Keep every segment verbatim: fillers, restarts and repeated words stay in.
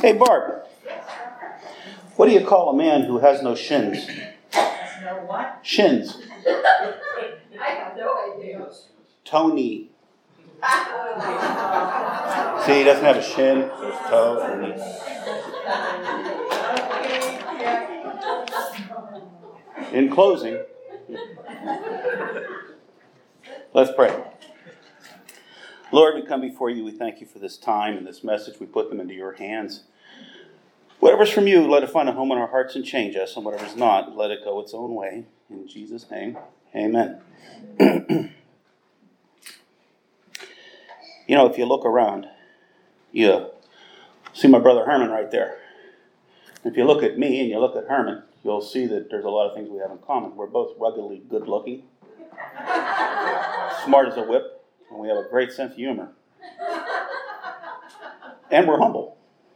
Hey, Barb, what do you call a man who has no shins? No what? Shins. I have no idea. Tony. See, he doesn't have a shin, so it's toe. In closing, let's pray. Lord, we come before you. We thank you for this time and this message. We put them into your hands. Whatever's from you, let it find a home in our hearts and change us. And whatever's not, let it go its own way. In Jesus' name, amen. You know, if you look around, you see my brother Herman right there. If you look at me and you look at Herman, you'll see that there's a lot of things we have in common. We're both ruggedly good looking, smart as a whip, and we have a great sense of humor. And we're humble.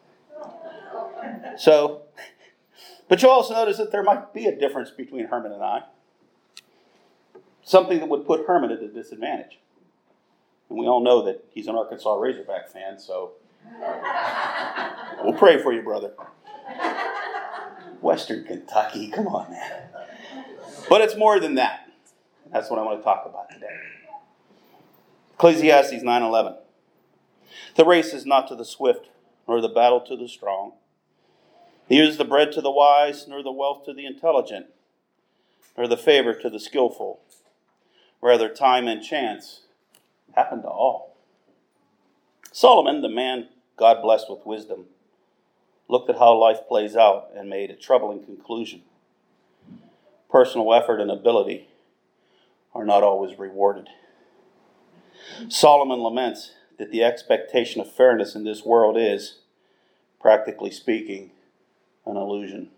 So, but you'll also notice that there might be a difference between Herman and I. Something that would put Herman at a disadvantage. And we all know that he's an Arkansas Razorback fan, so we'll pray for you, brother. Western Kentucky, come on, man. But it's more than that. That's what I want to talk about today. Ecclesiastes nine eleven. The race is not to the swift, nor the battle to the strong. Neither is the bread to the wise, nor the wealth to the intelligent, nor the favor to the skillful. Rather, time and chance happen to all. Solomon, the man God blessed with wisdom, looked at how life plays out and made a troubling conclusion. Personal effort and ability are not always rewarded. Solomon laments that the expectation of fairness in this world is, practically speaking, an illusion.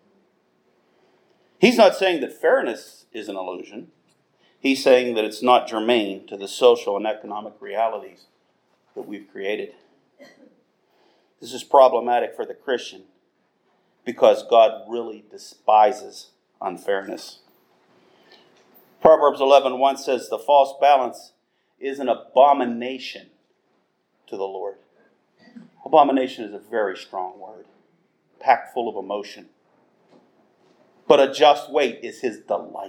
He's not saying that fairness is an illusion. He's saying that it's not germane to the social and economic realities that we've created. This is problematic for the Christian because God really despises unfairness. Proverbs eleven one says, the false balance is an abomination to the Lord. Abomination is a very strong word, packed full of emotion. But a just weight is his delight.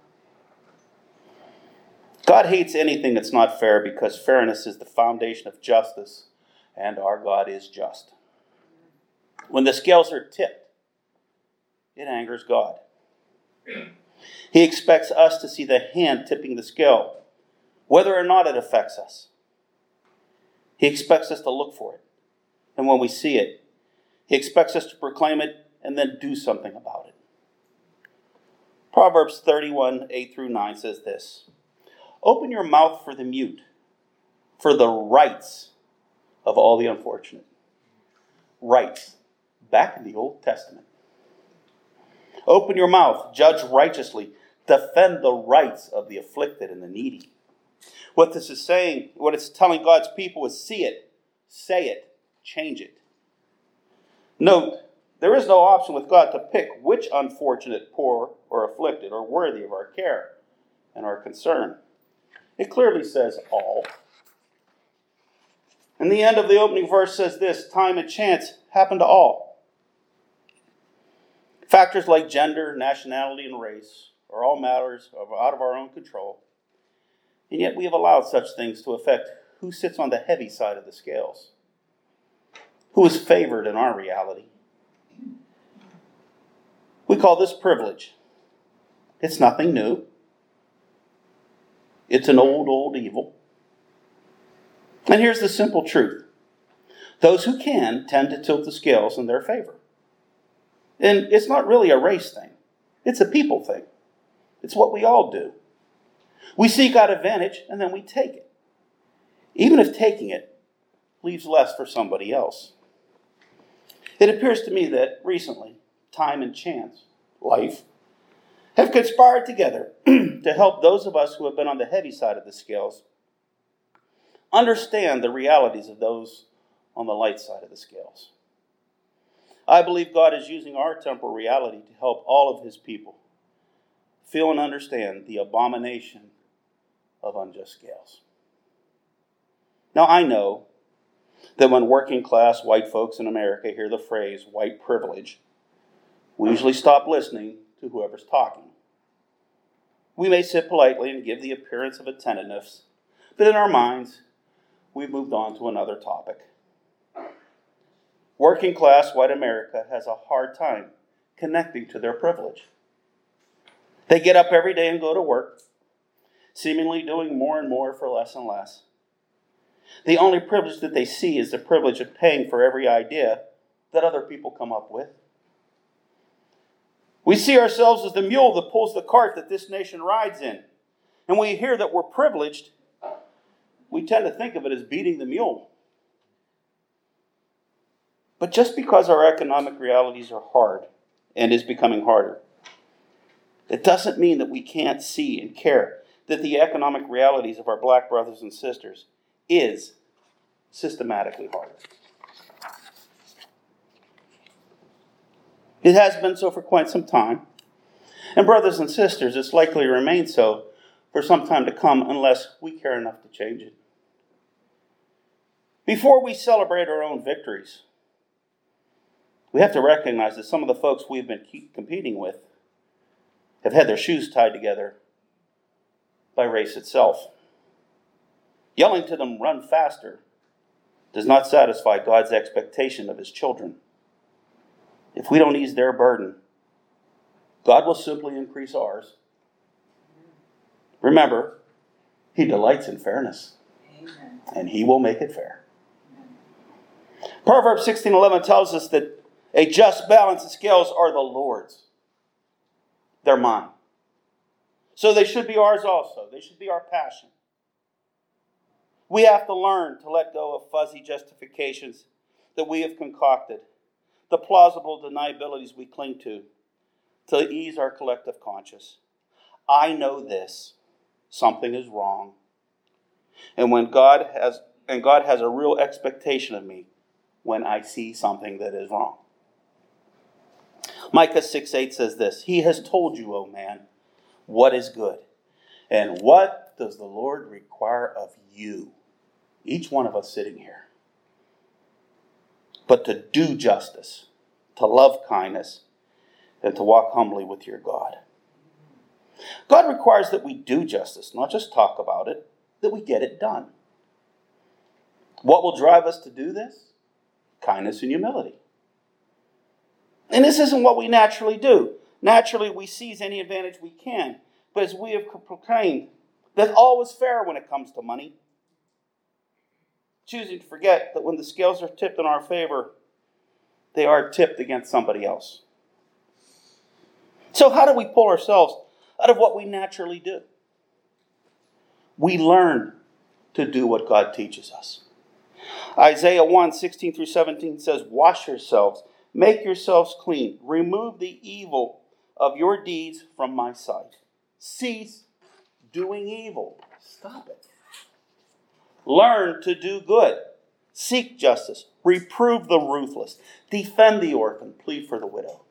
God hates anything that's not fair because fairness is the foundation of justice, and our God is just. When the scales are tipped, it angers God. He expects us to see the hand tipping the scale, whether or not it affects us. He expects us to look for it. And when we see it, he expects us to proclaim it and then do something about it. Proverbs thirty-one, eight through nine says this. Open your mouth for the mute, for the rights of all the unfortunate. Rights, back in the Old Testament. Open your mouth, judge righteously, defend the rights of the afflicted and the needy. What this is saying, what it's telling God's people is see it, say it, change it. Note, there is no option with God to pick which unfortunate, poor, or afflicted are worthy of our care and our concern. It clearly says all. And the end of the opening verse says this, time and chance happen to all. Factors like gender, nationality, and race are all matters of, out of our own control. And yet we have allowed such things to affect who sits on the heavy side of the scales, who is favored in our reality. We call this privilege. It's nothing new. It's an old, old evil. And here's the simple truth. Those who can tend to tilt the scales in their favor. And it's not really a race thing. It's a people thing. It's what we all do. We seek out advantage and then we take it. Even if taking it leaves less for somebody else. It appears to me that recently, time and chance, life, have conspired together to help those of us who have been on the heavy side of the scales understand the realities of those on the light side of the scales. I believe God is using our temporal reality to help all of his people feel and understand the abomination of unjust scales. Now I know that when working class white folks in America hear the phrase white privilege, we usually stop listening to whoever's talking. We may sit politely and give the appearance of attentiveness, but in our minds, we've moved on to another topic. Working class white America has a hard time connecting to their privilege. They get up every day and go to work, seemingly doing more and more for less and less. The only privilege that they see is the privilege of paying for every idea that other people come up with. We see ourselves as the mule that pulls the cart that this nation rides in. And when we hear that we're privileged, we tend to think of it as beating the mule. But just because our economic realities are hard and is becoming harder, it doesn't mean that we can't see and care that the economic realities of our black brothers and sisters is systematically harder. It has been so for quite some time. And brothers and sisters, it's likely to remain so for some time to come unless we care enough to change it. Before we celebrate our own victories, we have to recognize that some of the folks we've been competing with have had their shoes tied together by race itself. Yelling to them, "Run faster," does not satisfy God's expectation of his children. If we don't ease their burden, God will simply increase ours. Remember, he delights in fairness. Amen. And he will make it fair. Amen. Proverbs sixteen eleven tells us that a just balance of scales are the Lord's. They're mine. So they should be ours also. They should be our passion. We have to learn to let go of fuzzy justifications that we have concocted, the plausible deniabilities we cling to, to ease our collective conscience. I know this. Something is wrong. And when God has and God has a real expectation of me when I see something that is wrong. Micah six eight says this, "He has told you, O man, what is good. And what does the Lord require of you?" Each one of us sitting here. "But to do justice, to love kindness, and to walk humbly with your God." God requires that we do justice, not just talk about it, that we get it done. What will drive us to do this? Kindness and humility. And this isn't what we naturally do. Naturally, we seize any advantage we can. But as we have proclaimed, that all is fair when it comes to money. Choosing to forget that when the scales are tipped in our favor, they are tipped against somebody else. So how do we pull ourselves out of what we naturally do? We learn to do what God teaches us. Isaiah one, sixteen through seventeen says, "Wash yourselves, make yourselves clean, remove the evil of your deeds from my sight. Cease doing evil." Stop it. "Learn to do good. Seek justice. Reprove the ruthless. Defend the orphan. Plead for the widow."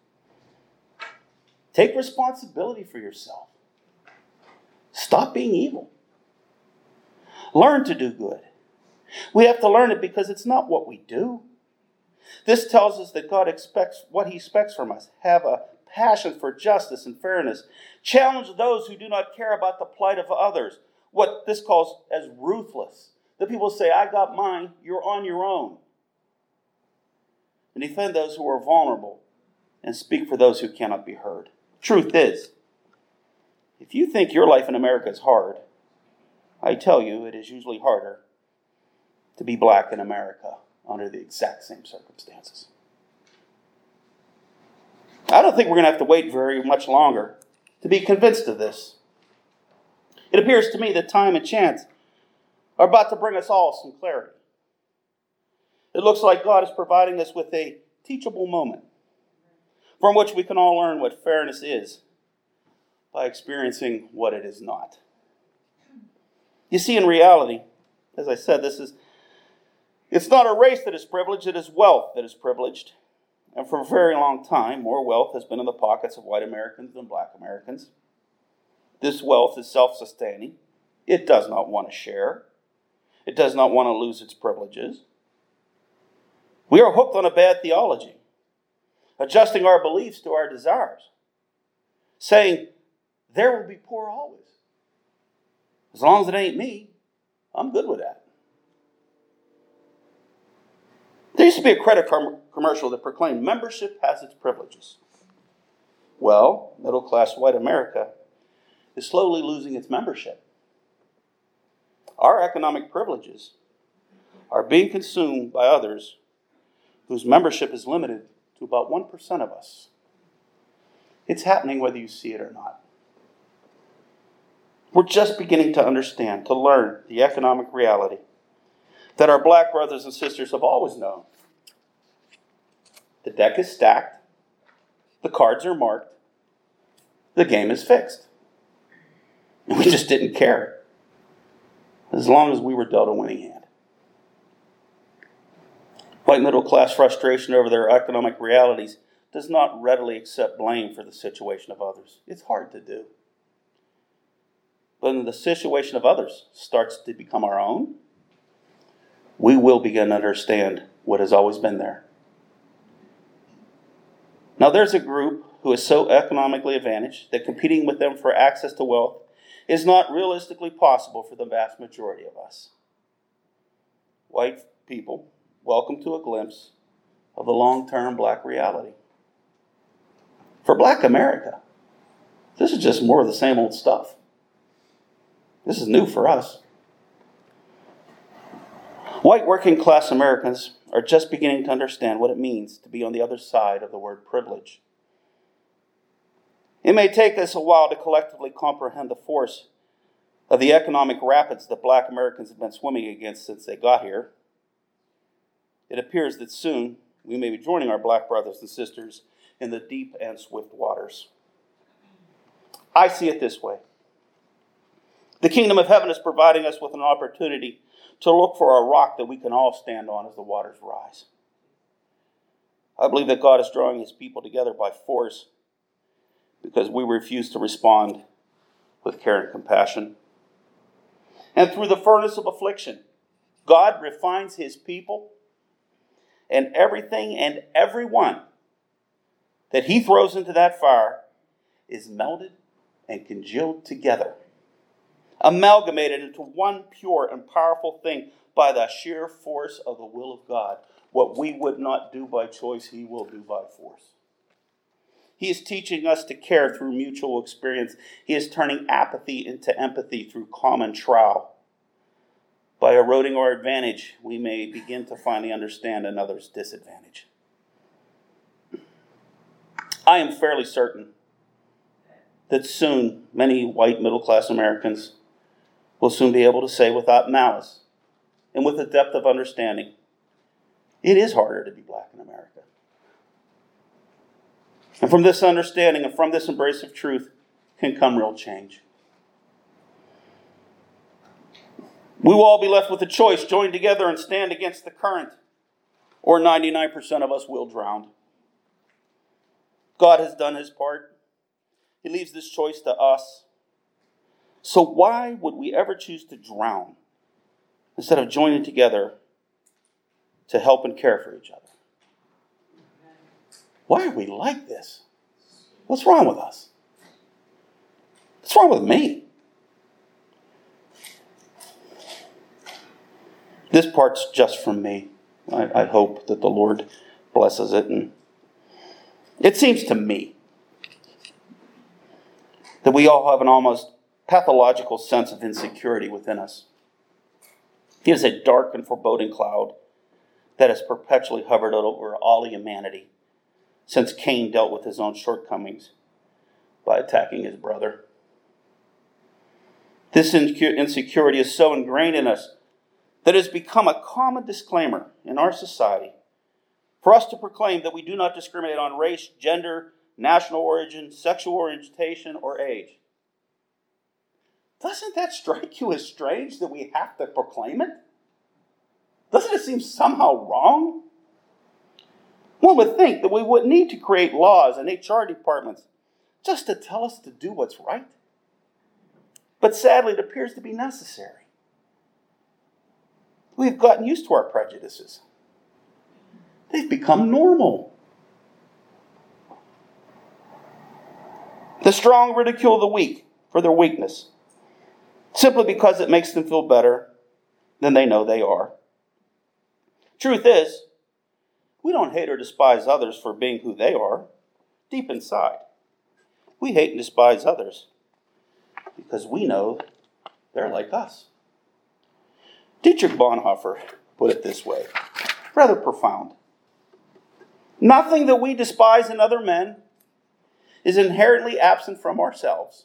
Take responsibility for yourself. Stop being evil. Learn to do good. We have to learn it because it's not what we do. This tells us that God expects what he expects from us. Have a passion for justice and fairness. Challenge those who do not care about the plight of others. What this calls as ruthless. The people say, "I got mine, you're on your own." And defend those who are vulnerable and speak for those who cannot be heard. Truth is, if you think your life in America is hard, I tell you it is usually harder to be black in America under the exact same circumstances. I don't think we're going to have to wait very much longer to be convinced of this. It appears to me that time and chance are about to bring us all some clarity. It looks like God is providing us with a teachable moment from which we can all learn what fairness is by experiencing what it is not. You see, in reality, as I said, this is it's not a race that is privileged, it is wealth that is privileged. And for a very long time, more wealth has been in the pockets of white Americans than black Americans. This wealth is self-sustaining. It does not want to share. It does not want to lose its privileges. We are hooked on a bad theology, adjusting our beliefs to our desires, saying, there will be poor always. As long as it ain't me, I'm good with that. There used to be a credit com- commercial that proclaimed membership has its privileges. Well, middle-class white America is slowly losing its membership. Our economic privileges are being consumed by others whose membership is limited to about one percent of us. It's happening whether you see it or not. We're just beginning to understand, to learn the economic reality that our black brothers and sisters have always known. The deck is stacked. The cards are marked. The game is fixed. And we just didn't care, as long as we were dealt a winning hand. White middle class frustration over their economic realities does not readily accept blame for the situation of others. It's hard to do. But when the situation of others starts to become our own, we will begin to understand what has always been there. Now, there's a group who is so economically advantaged that competing with them for access to wealth is not realistically possible for the vast majority of us. White people, welcome to a glimpse of the long-term black reality. For black America, this is just more of the same old stuff. This is new for us. White working class Americans are just beginning to understand what it means to be on the other side of the word privilege. It may take us a while to collectively comprehend the force of the economic rapids that black Americans have been swimming against since they got here. It appears that soon we may be joining our black brothers and sisters in the deep and swift waters. I see it this way. The kingdom of heaven is providing us with an opportunity to look for a rock that we can all stand on as the waters rise. I believe that God is drawing his people together by force because we refuse to respond with care and compassion. And through the furnace of affliction, God refines his people, and everything and everyone that he throws into that fire is melted and congealed together, amalgamated into one pure and powerful thing by the sheer force of the will of God. What we would not do by choice, he will do by force. He is teaching us to care through mutual experience. He is turning apathy into empathy through common trial. By eroding our advantage, we may begin to finally understand another's disadvantage. I am fairly certain that soon many white middle-class Americans will soon be able to say without malice and with a depth of understanding, it is harder to be black in America. And from this understanding and from this embrace of truth can come real change. We will all be left with a choice, join together and stand against the current, or ninety-nine percent of us will drown. God has done his part. He leaves this choice to us. So why would we ever choose to drown instead of joining together to help and care for each other? Why are we like this? What's wrong with us? What's wrong with me? This part's just from me. I, I hope that the Lord blesses it. And it seems to me that we all have an almost pathological sense of insecurity within us. It is a dark and foreboding cloud that has perpetually hovered over all humanity since Cain dealt with his own shortcomings by attacking his brother. This insecurity is so ingrained in us that it has become a common disclaimer in our society for us to proclaim that we do not discriminate on race, gender, national origin, sexual orientation, or age. Doesn't that strike you as strange that we have to proclaim it? Doesn't it seem somehow wrong? One would think that we would need to create laws and H R departments just to tell us to do what's right. But sadly, it appears to be necessary. We've gotten used to our prejudices. They've become normal. The strong ridicule the weak for their weakness, simply because it makes them feel better than they know they are. Truth is, we don't hate or despise others for being who they are. Deep inside, we hate and despise others because we know they're like us. Dietrich Bonhoeffer put it this way, rather profound. Nothing that we despise in other men is inherently absent from ourselves.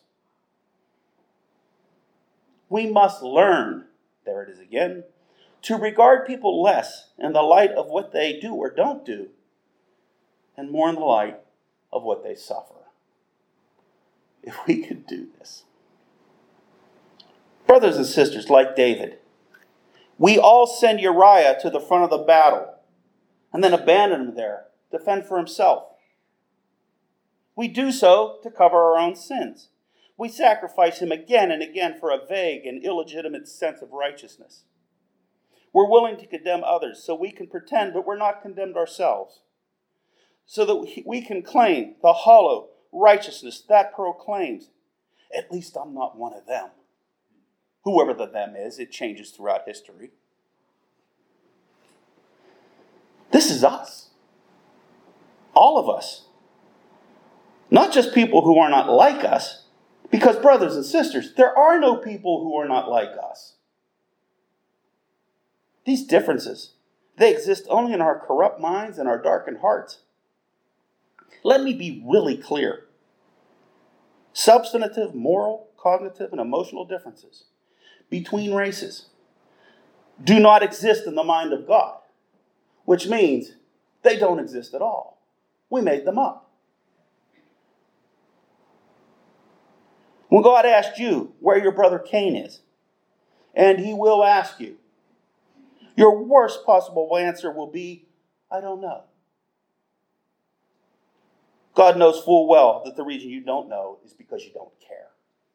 We must learn, there it is again, to regard people less in the light of what they do or don't do, and more in the light of what they suffer. If we could do this. Brothers and sisters, like David, we all send Uriah to the front of the battle and then abandon him there to fend for himself. We do so to cover our own sins. We sacrifice him again and again for a vague and illegitimate sense of righteousness. We're willing to condemn others so we can pretend that we're not condemned ourselves, so that we can claim the hollow righteousness that proclaims, at least I'm not one of them. Whoever the them is, it changes throughout history. This is us. All of us. Not just people who are not like us, because brothers and sisters, there are no people who are not like us. These differences, they exist only in our corrupt minds and our darkened hearts. Let me be really clear. Substantive, moral, cognitive, and emotional differences between races do not exist in the mind of God, which means they don't exist at all. We made them up. When God asked you where your brother Cain is, and he will ask you, your worst possible answer will be, I don't know. God knows full well that the reason you don't know is because you don't care.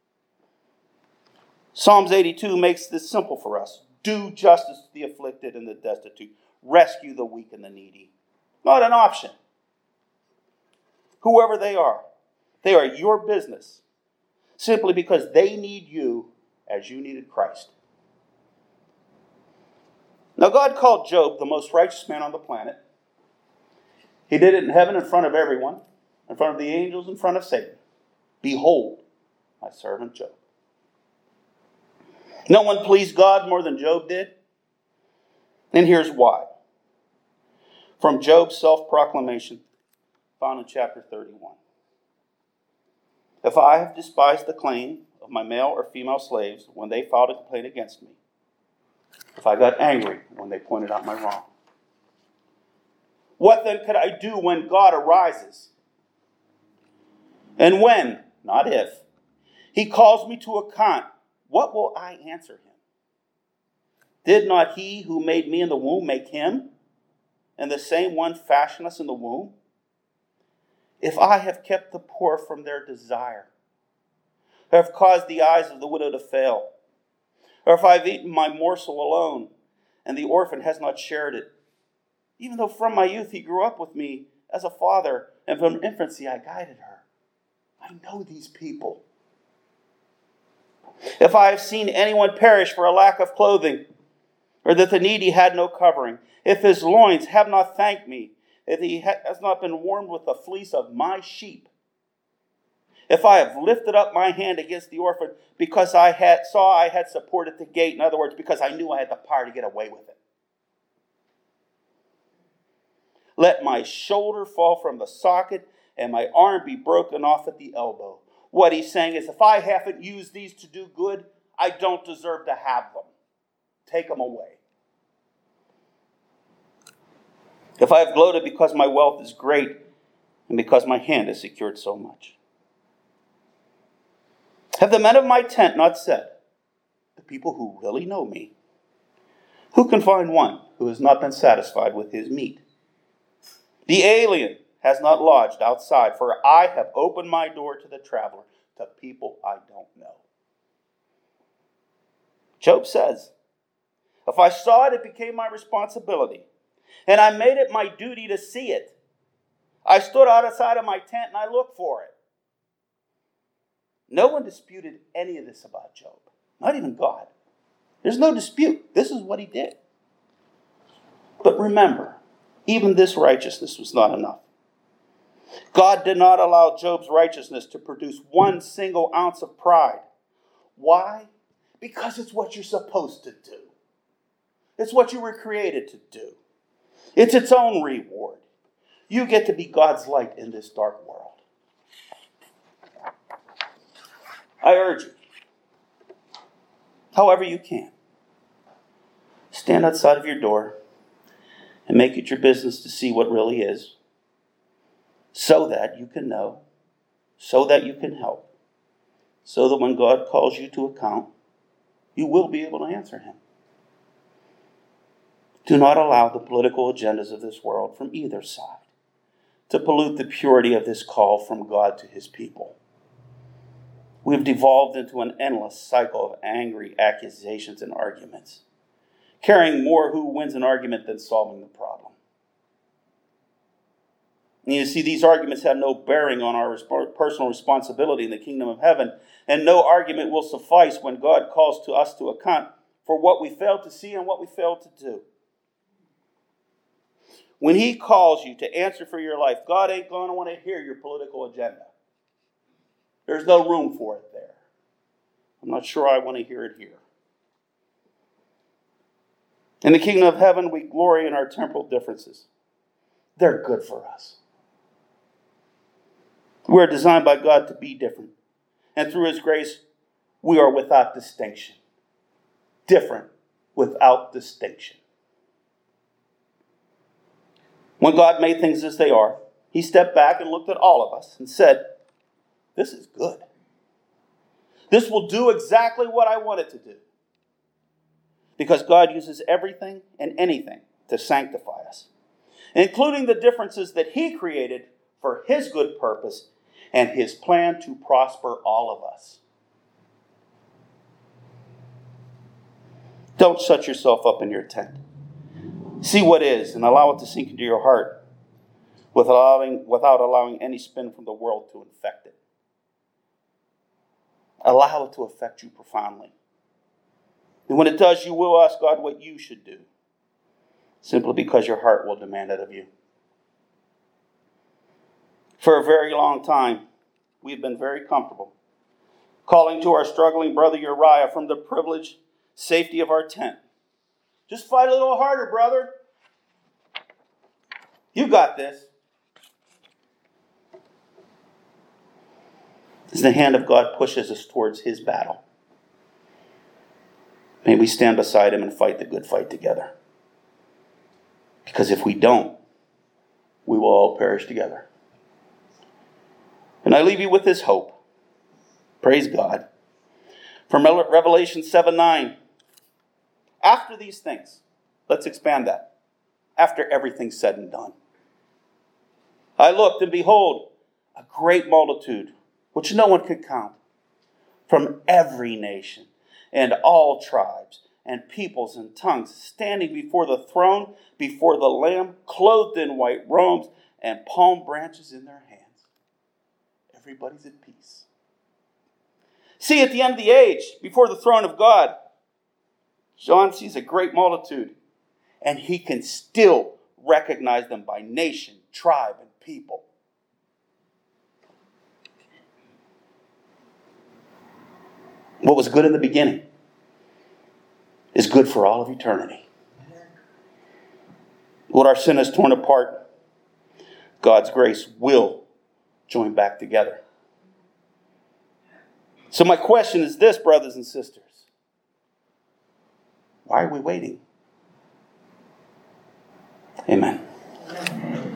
Psalms eighty-two makes this simple for us. Do justice to the afflicted and the destitute. Rescue the weak and the needy. Not an option. Whoever they are, they are your business simply because they need you as you needed Christ. Now, God called Job the most righteous man on the planet. He did it in heaven in front of everyone, in front of the angels, in front of Satan. Behold, my servant Job. No one pleased God more than Job did. And here's why. From Job's self-proclamation, found in chapter thirty-one. If I have despised the claim of my male or female slaves when they filed a complaint against me, if I got angry when they pointed out my wrong, what then could I do when God arises? And when, not if, he calls me to account, what will I answer him? Did not he who made me in the womb make him, and the same one fashion us in the womb? If I have kept the poor from their desire, or have caused the eyes of the widow to fail, or if I have eaten my morsel alone, and the orphan has not shared it, even though from my youth he grew up with me as a father, and from infancy I guided her. I know these people. If I have seen anyone perish for a lack of clothing, or that the needy had no covering, if his loins have not thanked me, if he has not been warmed with the fleece of my sheep, if I have lifted up my hand against the orphan because I had saw I had supported the gate, in other words, because I knew I had the power to get away with it. Let my shoulder fall from the socket and my arm be broken off at the elbow. What he's saying is, if I haven't used these to do good, I don't deserve to have them. Take them away. If I have gloated because my wealth is great and because my hand has secured so much. Have the men of my tent not said, the people who really know me, who can find one who has not been satisfied with his meat? The alien has not lodged outside, for I have opened my door to the traveler, to people I don't know. Job says, if I saw it, it became my responsibility. And I made it my duty to see it. I stood outside of my tent and I looked for it. No one disputed any of this about Job. Not even God. There's no dispute. This is what he did. But remember, even this righteousness was not enough. God did not allow Job's righteousness to produce one single ounce of pride. Why? Because it's what you're supposed to do. It's what you were created to do. It's its own reward. You get to be God's light in this dark world. I urge you, however you can, stand outside of your door and make it your business to see what really is, so that you can know, so that you can help, so that when God calls you to account, you will be able to answer him. Do not allow the political agendas of this world from either side to pollute the purity of this call from God to his people. We've devolved into an endless cycle of angry accusations and arguments, caring more who wins an argument than solving the problem. And you see, these arguments have no bearing on our resp- personal responsibility in the kingdom of heaven, and no argument will suffice when God calls to us to account for what we failed to see and what we failed to do. When he calls you to answer for your life, God ain't going to want to hear your political agenda. There's no room for it there. I'm not sure I want to hear it here. In the kingdom of heaven, we glory in our temporal differences. They're good for us. We're designed by God to be different. And through his grace, we are without distinction. Different without distinction. When God made things as they are, he stepped back and looked at all of us and said, this is good. This will do exactly what I want it to do. Because God uses everything and anything to sanctify us, including the differences that he created for his good purpose and his plan to prosper all of us. Don't shut yourself up in your tent. See what is and allow it to sink into your heart without allowing, without allowing any spin from the world to infect it. Allow it to affect you profoundly. And when it does, you will ask God what you should do, simply because your heart will demand it of you. For a very long time, we've been very comfortable calling to our struggling brother Uriah from the privileged safety of our tent. Just fight a little harder, brother. You got this. As the hand of God pushes us towards his battle, may we stand beside him and fight the good fight together. Because if we don't, we will all perish together. And I leave you with this hope. Praise God. From Revelation seven nine. After these things, let's expand that. After everything's said and done. I looked, and behold, a great multitude, which no one could count, from every nation and all tribes and peoples and tongues, standing before the throne, before the Lamb, clothed in white robes and palm branches in their hands. Everybody's at peace. See, at the end of the age, before the throne of God, John sees a great multitude, and he can still recognize them by nation, tribe, and people. What was good in the beginning is good for all of eternity. What our sin has torn apart, God's grace will join back together. So my question is this, brothers and sisters. Why are we waiting? Amen.